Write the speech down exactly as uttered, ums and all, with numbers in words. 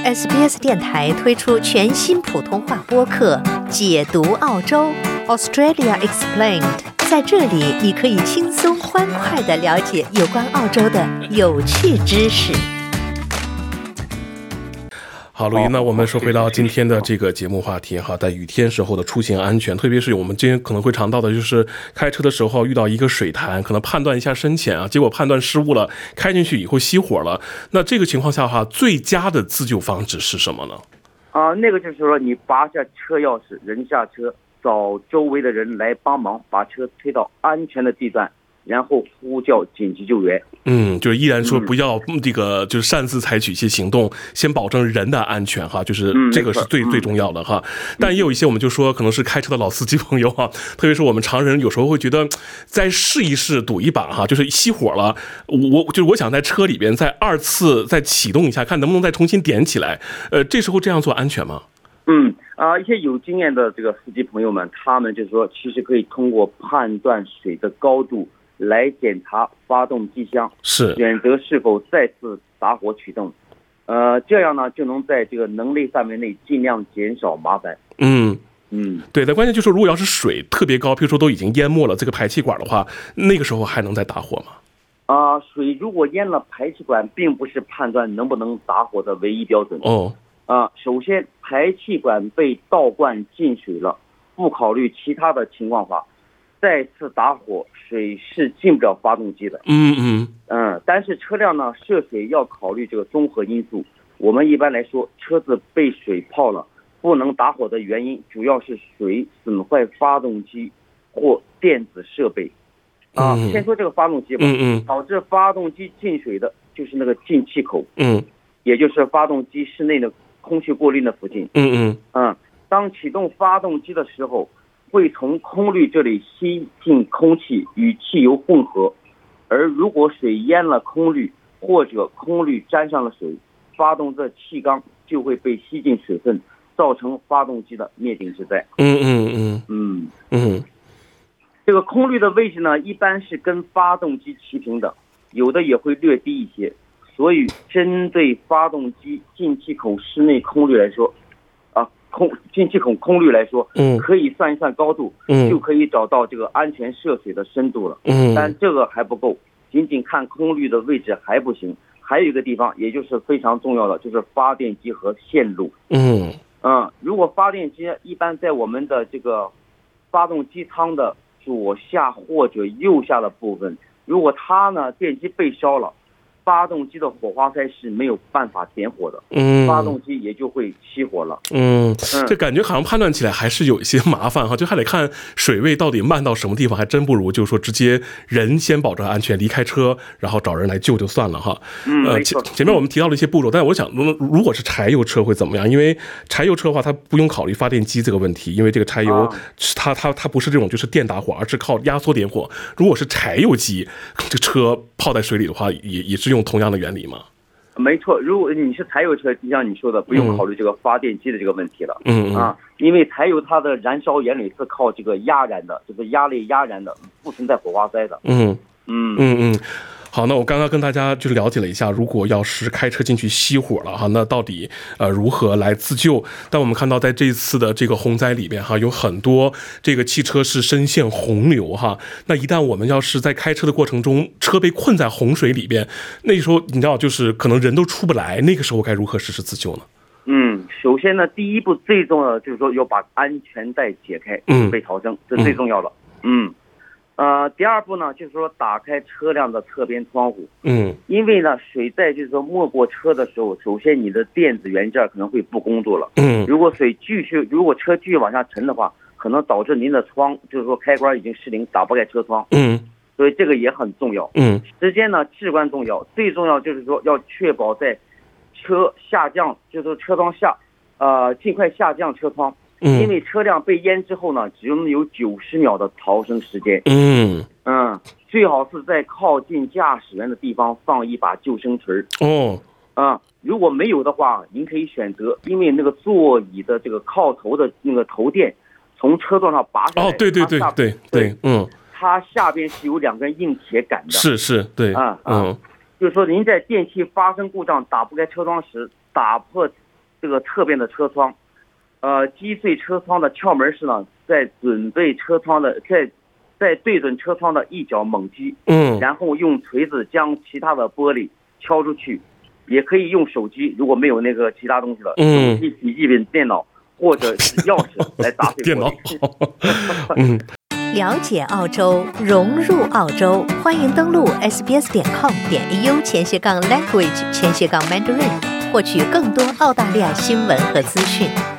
S B S 电台推出全新普通话播客《解读澳洲 Australia Explained》，在这里你可以轻松欢快地了解有关澳洲的有趣知识。 好，录音。那我们说回到今天的这个节目话题哈，在雨天时候的出行安全，特别是我们今天可能会尝到的，就是开车的时候遇到一个水潭，可能判断一下深浅啊，结果判断失误了，开进去以后熄火了。那这个情况下的话，最佳的自救方式是什么呢？ 啊、呃，那个就是说，你拔下车钥匙，人下车，找周围的人来帮忙，把车推到安全的地段。然后呼叫紧急救援。 嗯，就是依然说不要这个，就是擅自采取一些行动，先保证人的安全哈，就是这个是最、嗯、最重要的哈。但也有一些我们就说可能是开车的老司机朋友哈，特别是我们常人有时候会觉得再试一试赌一把哈，就是熄火了，我就是我想在车里边再二次再启动一下，看能不能再重新点起来。呃，这时候这样做安全吗？ 嗯啊、呃，一些有经验的这个司机朋友们，他们就是说，其实可以通过判断水的高度来检查发动机箱， 是选择是否再次打火启动，呃，这样呢就能在这个能力范围内尽量减少麻烦。 嗯嗯， 对的，关键就是如果要是水特别高，譬如说都已经淹没了这个排气管的话，那个时候还能再打火吗？ 啊、呃，水如果淹了排气管，并不是判断能不能打火的唯一标准。 哦， 啊、呃，首先排气管被倒灌进水了，不考虑其他的情况下，再次打火，水是进不了发动机的。 嗯嗯嗯，但是车辆呢涉水要考虑这个综合因素。我们一般来说，车子被水泡了，不能打火的原因主要是水损坏发动机或电子设备。啊， 嗯、 先说这个发动机吧。 嗯嗯， 导致发动机进水的就是那个进气口。 嗯， 也就是发动机室内的空气过滤的附近。 嗯嗯嗯，当启动发动机的时候，会从空滤这里吸进空气与汽油混合，而如果水淹了空滤或者空滤沾上了水，发动的气缸就会被吸进水分，造成发动机的灭顶之灾。 嗯嗯嗯嗯嗯， 这个空滤的位置呢，一般是跟发动机齐平的，有的也会略低一些。所以针对发动机进气口室内空滤来说，啊，空进气口空滤来说， 嗯， 可以算一算高度， 嗯， 就可以找到这个安全涉水的深度了。 嗯， 但这个还不够，仅仅看空滤的位置还不行，还有一个地方，也就是非常重要的，就是发电机和线路。 嗯嗯，如果发电机一般在我们的这个发动机舱的左下或者右下的部分，如果它呢电机被烧了，发动机的火花塞是没有办法点火的， 嗯， 发动机也就会熄火了。 嗯，这感觉好像判断起来还是有一些麻烦哈，就还得看水位到底慢到什么地方，还真不如就是说直接人先保证安全离开车，然后找人来救就算了哈。 嗯， 呃，前前面我们提到了一些步骤，但是我想，如果是柴油车会怎么样？因为柴油车的话，它不用考虑发电机这个问题，因为这个柴油、啊、它它它不是这种就是电打火，而是靠压缩点火。如果是柴油机，这车泡在水里的话，也也是用同样的原理吗？ 没错，如果你是柴油车，就像你说的，不用考虑这个发电机的这个问题了。 嗯啊，因为柴油它的燃烧原理是靠这个压燃的，就是压力压燃的，不存在火花塞的。 嗯嗯嗯嗯。好，那我刚刚跟大家就了解了一下，如果要是开车进去熄火了哈，那到底呃如何来自救？但我们看到在这一次的这个洪灾里边哈，有很多这个汽车是深陷洪流哈。那一旦我们要是在开车的过程中，车被困在洪水里边，那时候你知道就是可能人都出不来，那个时候该如何实施自救呢？ 嗯，首先呢，第一步最重要的就是说要把安全带解开，准备逃生，这最重要的。嗯。呃，第二步呢，就是说打开车辆的侧边窗户。 嗯， 因为呢，水在就是说没过车的时候，首先你的电子元件可能会不工作了。 嗯，如果水继续，如果车继续往下沉的话，可能导致您的窗就是说开关已经失灵，打不开车窗。 嗯， 所以这个也很重要。 嗯， 时间呢至关重要，最重要就是说要确保在车下降，就是说车窗下，呃，尽快下降车窗。因为车辆被淹之后呢，只能有九十秒的逃生时间。 嗯嗯，最好是在靠近驾驶员的地方放一把救生锤。 哦， 啊、嗯，如果没有的话，您可以选择，因为那个座椅的这个靠头的那个头垫从车座上拔下来。 哦，对对对对对，嗯， 它下边是有两根硬铁杆的。 是是，对， 啊、 嗯， 就是说您在电器发生故障打不开车窗时，打破这个侧边的车窗。呃，击碎车窗的窍门是呢，在准备车窗的，在在对准车窗的一脚猛击， 嗯， 然后用锤子将其他的玻璃敲出去，也可以用手机，如果没有那个其他东西了， 嗯， 手机、笔记本电脑或者是钥匙来砸碎电脑。 嗯，了解澳洲，融入澳洲，欢迎登录 s b s 点 com 点 a u 前斜杠 language 前斜杠 mandarin，获取更多澳大利亚新闻和资讯。